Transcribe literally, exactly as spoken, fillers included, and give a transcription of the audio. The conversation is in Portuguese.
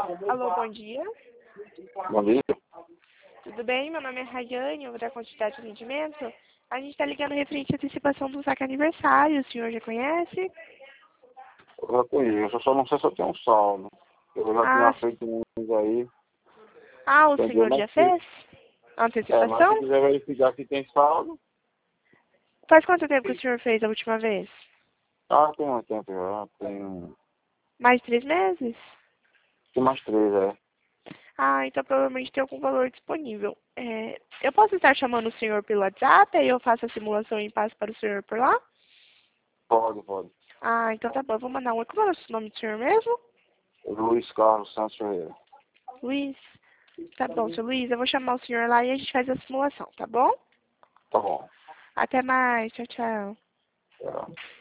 Alô, bom dia. Bom dia. Tudo bem? Meu nome é Rayane, eu vou dar quantidade de atendimento. A gente está ligando referente à antecipação do saque aniversário. O senhor já conhece? Eu já conheço, eu só não sei se eu tenho um saldo. Eu já Ah, tinha feito uns aí, ah, o entendeu? senhor Mas já se, fez a é, mas se antecipação? quiser verificar se tem saldo, Faz quanto tempo que o senhor fez a última vez? ah, tem um tempo já, tem, Mais de três meses? tem mais três, é. Ah, então provavelmente tem algum valor disponível. É, eu posso estar chamando o senhor pelo WhatsApp, aí eu faço a simulação e passo para o senhor por lá? Pode, pode. Ah, então tá bom, eu vou mandar um. Como é o nome do senhor mesmo? Luiz Carlos Santos Ferreira. Luiz. Tá bom, seu Luiz, eu vou chamar o senhor lá e a gente faz a simulação, tá bom? Tá bom. Até mais, tchau, tchau. É.